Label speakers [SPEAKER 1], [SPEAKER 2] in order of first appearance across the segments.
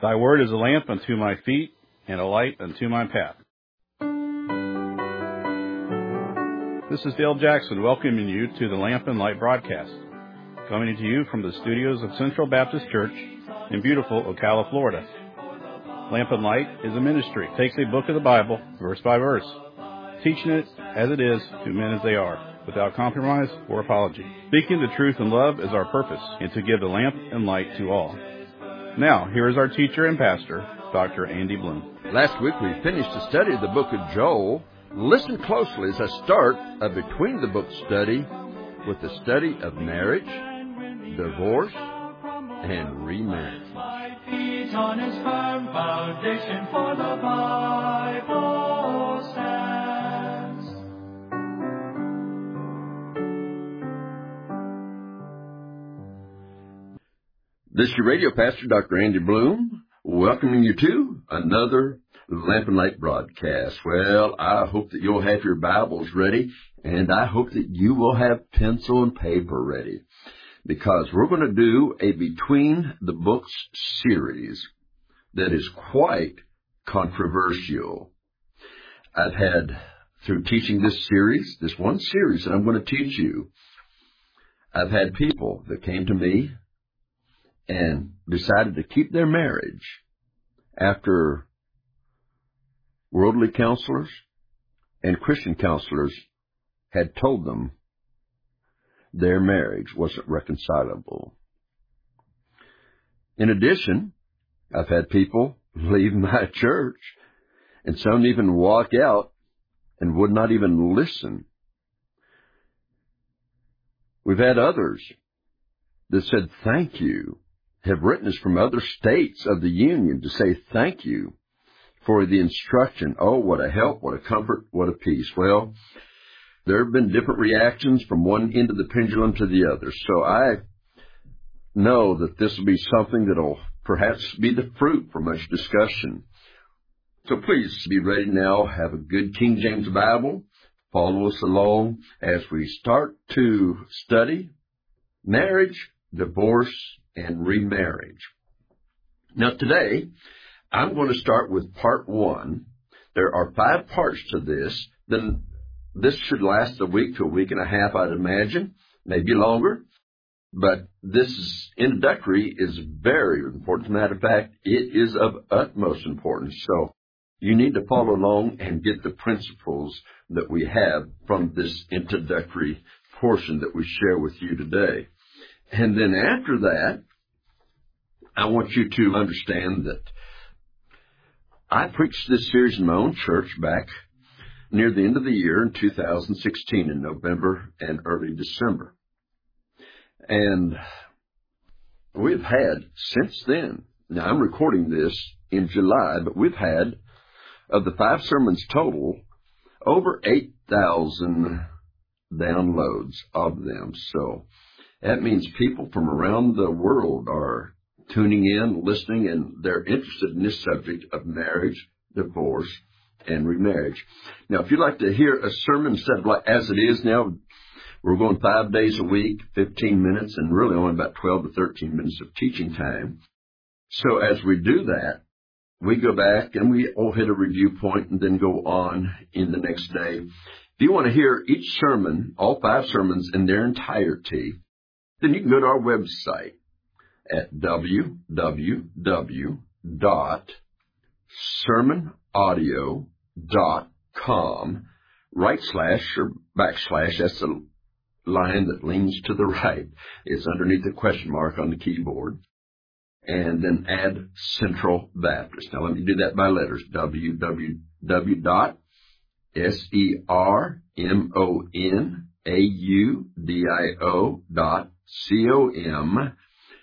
[SPEAKER 1] Thy word is a lamp unto my feet and a light unto my path. This is Dale Jackson welcoming you to the Lamp and Light broadcast, coming to you from the studios of Central Baptist Church in beautiful Ocala, Florida. Lamp and Light is a ministry. It takes a book of the Bible, verse by verse, teaching it as it is to men as they are, without compromise or apology. Speaking the truth in love is our purpose, and to give the lamp and light to all. Now, here is our teacher and pastor, Dr. Andy Bloom.
[SPEAKER 2] Last week we finished the study of the book of Joel. Listen closely as I start a between the book study with the study of marriage, divorce, and remarriage.
[SPEAKER 3] On his firm foundation, for the Bible stands.
[SPEAKER 2] This is your radio pastor, Dr. Andy Bloom, welcoming you to another Lamp and Light broadcast. Well, I hope that you'll have your Bibles ready, and I hope that you will have pencil and paper ready, because we're going to do a Between the Books series that is quite controversial. I've had, through teaching this series, this one series that I'm going to teach you, I've had people that came to me and decided to keep their marriage after worldly counselors and Christian counselors had told them their marriage wasn't reconcilable. In addition, I've had people leave my church, and some even walk out and would not even listen. We've had others that said thank you, have written us from other states of the Union to say thank you for the instruction. Oh, what a help, what a comfort, what a peace. Well, there have been different reactions from one end of the pendulum to the other. So I know that this will be something that will perhaps be the fruit for much discussion. So please be ready now. Have a good King James Bible. Follow us along as we start to study marriage, divorce, and remarriage. Now today, I'm going to start with part one. There are 5 parts to this. Then this should last a week to a week and a half, I'd imagine, maybe longer. But this introductory is very important. As a matter of fact, it is of utmost importance. So you need to follow along and get the principles that we have from this introductory portion that we share with you today. And then after that, I want you to understand that I preached this series in my own church back near the end of the year in 2016 in November and early December. And we've had since then, now I'm recording this in July, but we've had, of the 5 sermons total, over 8,000 downloads of them. So that means people from around the world are tuning in, listening, and they're interested in this subject of marriage, divorce, and remarriage. Now, if you'd like to hear a sermon instead of like as it is now, we're going 5 days a week, 15 minutes, and really only about 12 to 13 minutes of teaching time. So as we do that, we go back and we all hit a review point and then go on in the next day. If you want to hear each sermon, all 5 sermons in their entirety, then you can go to our website at www.sermonaudio.com / or /, that's the line that leans to the right. It's underneath the question mark on the keyboard. And then add Central Baptist. Now let me do that by letters. www.sermonaudio.com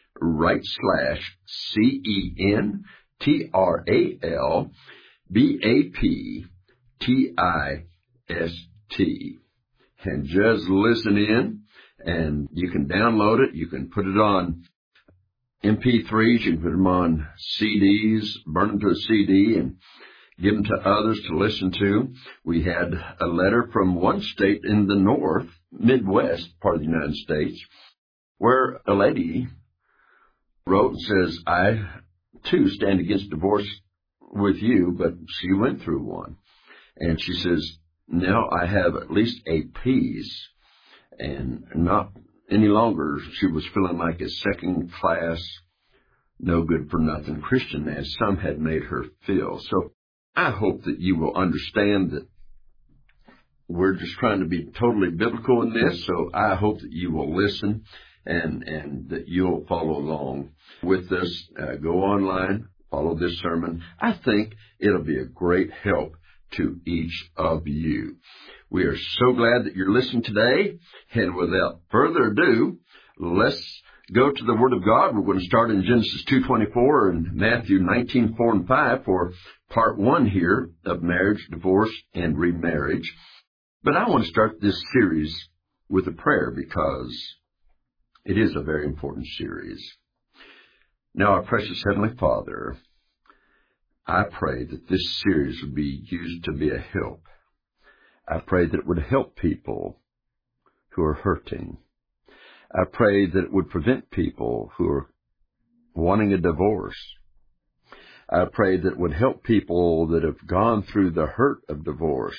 [SPEAKER 2] /CENTRALBAPTIST. And just listen in, and you can download it. You can put it on MP3s. You can put them on CDs, burn them to a CD, and give them to others to listen to. We had a letter from one state in the north, Midwest part of the United States, where a lady wrote and says, I to stand against divorce with you, but she went through one. And she says, now I have at least a peace, and not any longer she was feeling like a second class, no good for nothing Christian, as some had made her feel. So I hope that you will understand that we're just trying to be totally biblical in this. So I hope that you will listen and that you'll follow along with us. Go online, follow this sermon. I think it'll be a great help to each of you. We are so glad that you're listening today. And without further ado, let's go to the Word of God. We're going to start in Genesis 2:24 and Matthew 19:4 and 5 for part 1 here of marriage, divorce, and remarriage. But I want to start this series with a prayer because it is a very important series. Now, our precious Heavenly Father, I pray that this series would be used to be a help. I pray that it would help people who are hurting. I pray that it would prevent people who are wanting a divorce. I pray that it would help people that have gone through the hurt of divorce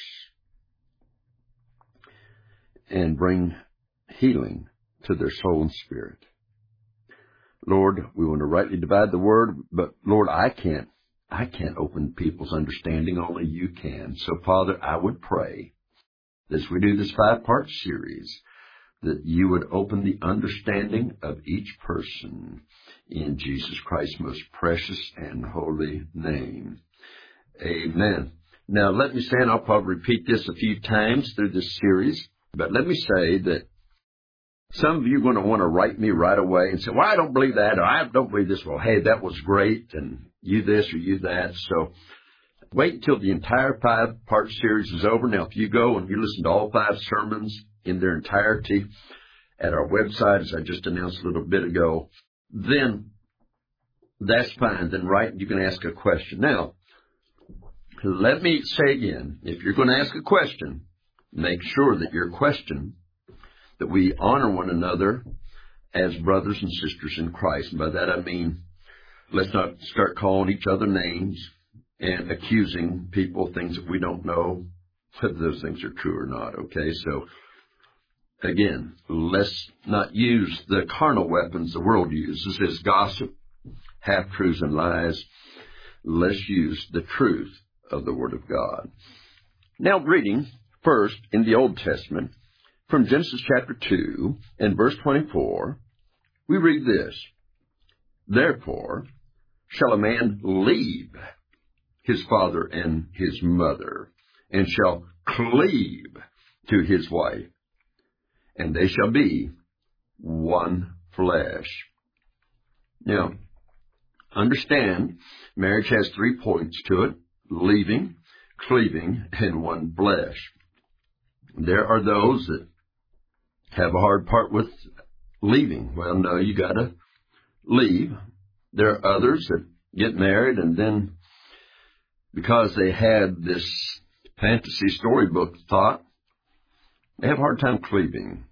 [SPEAKER 2] and bring healing to their soul and spirit. Lord, we want to rightly divide the word, but Lord, I can't open people's understanding. Only you can. So, Father, I would pray as we do this 5-part series that you would open the understanding of each person in Jesus Christ's most precious and holy name. Amen. Now, let me say, and I'll probably repeat this a few times through this series, but let me say that some of you are going to want to write me right away and say, well, I don't believe that, or I don't believe this. Well, hey, that was great, and you this or you that. So wait until the entire 5-part series is over. Now, if you go and you listen to all 5 sermons in their entirety at our website, as I just announced a little bit ago, then that's fine. Then you can ask a question. Now, let me say again, if you're going to ask a question, make sure that your question, that we honor one another as brothers and sisters in Christ. And by that I mean, let's not start calling each other names and accusing people of things that we don't know whether those things are true or not, okay? So, again, let's not use the carnal weapons the world uses as gossip, half-truths, and lies. Let's use the truth of the Word of God. Now, reading first in the Old Testament, from Genesis chapter 2 and verse 24, we read this: Therefore shall a man leave his father and his mother, and shall cleave to his wife, and they shall be one flesh. Now, understand, marriage has 3 points to it: leaving, cleaving, and one flesh. There are those that have a hard part with leaving. Well, no, you got to leave. There are others that get married and then, because they had this fantasy storybook thought, they have a hard time cleaving.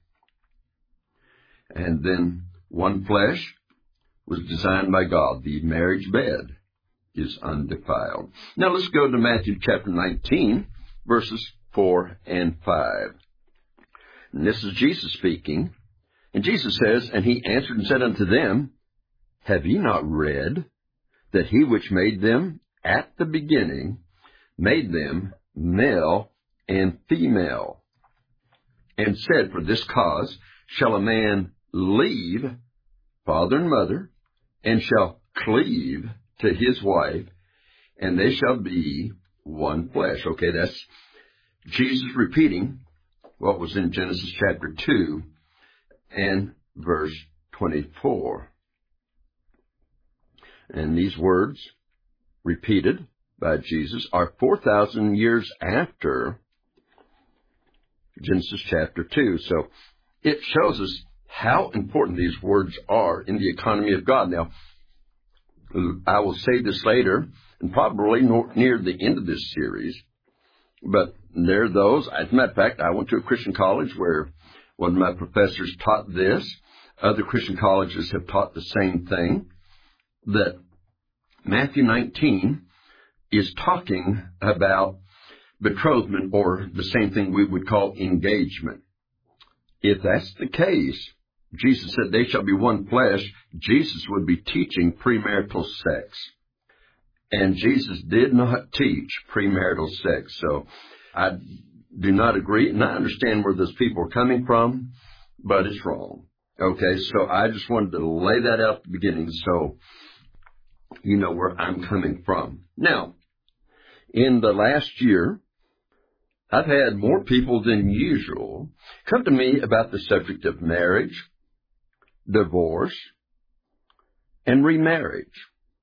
[SPEAKER 2] And then one flesh was designed by God. The marriage bed is undefiled. Now let's go to Matthew chapter 19, verses 4 and 5. And this is Jesus speaking. And Jesus says, And he answered and said unto them, Have ye not read that he which made them at the beginning made them male and female? And said, For this cause shall a man leave father and mother, and shall cleave to his wife, and they shall be one flesh. Okay, that's Jesus repeating what was in Genesis chapter 2 and verse 24. And these words, repeated by Jesus, are 4,000 years after Genesis chapter 2. So it shows us how important these words are in the economy of God. Now, I will say this later, and probably near the end of this series, but there are those. As a matter of fact, I went to a Christian college where one of my professors taught this. Other Christian colleges have taught the same thing, that Matthew 19 is talking about betrothment, or the same thing we would call engagement. If that's the case, Jesus said they shall be one flesh. Jesus would be teaching premarital sex. And Jesus did not teach premarital sex. So I do not agree, and I understand where those people are coming from, but it's wrong. Okay, so I just wanted to lay that out at the beginning so you know where I'm coming from. Now, in the last year, I've had more people than usual come to me about the subject of marriage, divorce, and remarriage.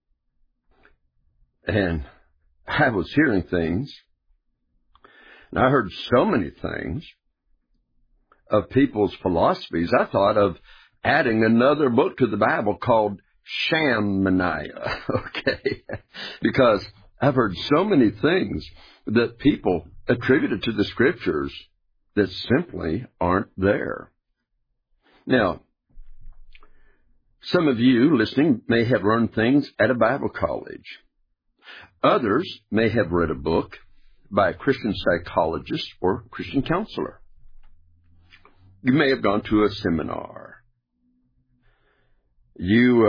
[SPEAKER 2] And I was hearing things, and I heard so many things of people's philosophies. I thought of adding another book to the Bible called Shammaniah, okay? Because I've heard so many things that people attributed to the Scriptures that simply aren't there. Now, some of you listening may have learned things at a Bible college. Others may have read a book by a Christian psychologist or Christian counselor. You may have gone to a seminar. You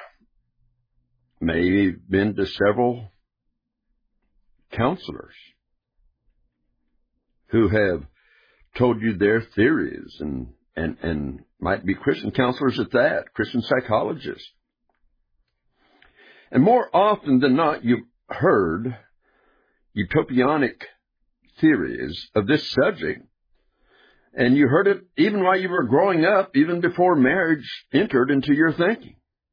[SPEAKER 2] may have been to several counselors who have told you their theories and might be Christian counselors at that, Christian psychologists. And more often than not, you've heard utopianic theories of this subject, and you heard it even while you were growing up, even before marriage entered into your thinking.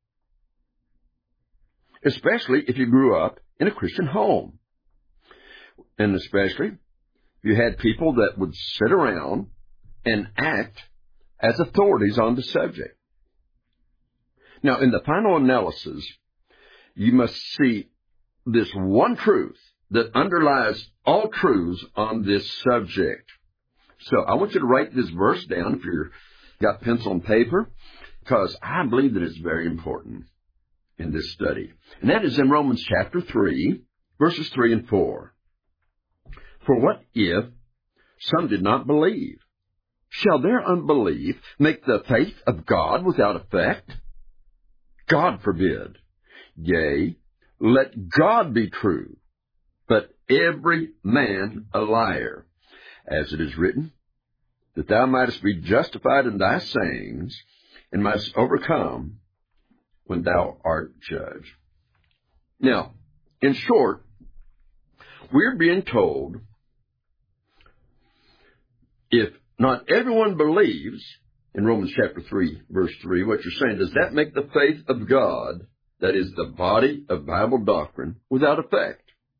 [SPEAKER 2] Especially if you grew up in a Christian home. And especially if you had people that would sit around and act as authorities on the subject. Now, in the final analysis, you must see this one truth that underlies all truths on this subject. So I want you to write this verse down if you've got pencil and paper, because I believe that it's very important in this study. And that is in Romans chapter 3, verses 3 and 4. For what if some did not believe? Shall their unbelief make the faith of God without effect? God forbid. Yea, let God be true, but every man a liar. As it is written, that thou mightest be justified in thy sayings, and mightest overcome when thou art judged. Now, in short, we're being told, if not everyone believes, in Romans chapter 3, verse 3, what you're saying, does that make the faith of God, that is the body of Bible doctrine, without effect?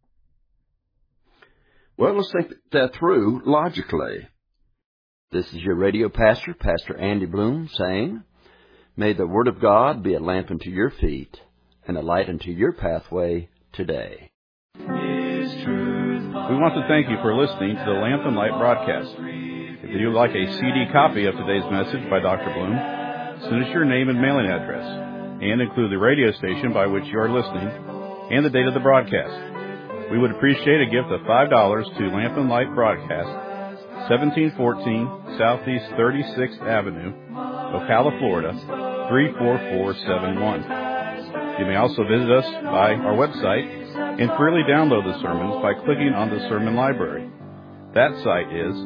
[SPEAKER 2] Well, let's think that through logically. This is your radio pastor, Pastor Andy Bloom, saying, may the Word of God be a lamp unto your feet and a light unto your pathway today.
[SPEAKER 1] We want to thank you for listening to the Lamp and Light broadcast. If you would like a CD copy of today's message by Dr. Bloom, send us your name and mailing address, and include the radio station by which you are listening and the date of the broadcast. We would appreciate a gift of $5 to Lamp and Light Broadcast, 1714 Southeast 36th Avenue, Ocala, Florida, 34471. You may also visit us by our website and freely download the sermons by clicking on the Sermon Library. That site is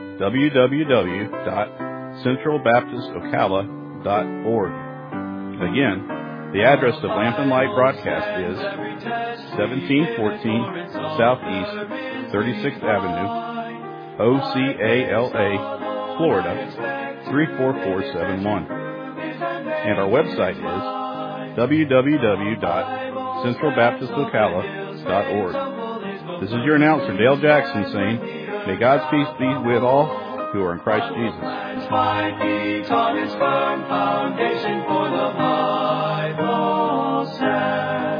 [SPEAKER 1] www.centralbaptistocala.org. Again, the address of Lamp and Light Broadcast is 1714 Southeast 36th Avenue, Ocala, Florida, 34471. And our website is www.centralbaptistocala.org. This is your announcer, Dale Jackson, saying, may God's peace be with all who are in Christ Jesus.
[SPEAKER 3] Might be taught his firm foundation, for the Bible says.